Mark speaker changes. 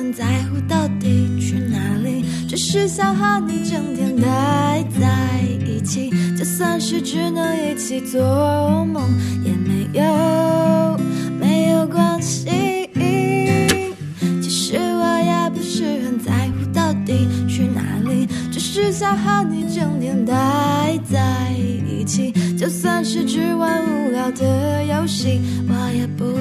Speaker 1: 很在乎到底去哪里，只是想和你整天待在一起，就算是只能一起做梦也没有关系。其实我也不是很在乎到底去哪里，只是想和你整天待在一起，就算是只玩无聊的游戏我也不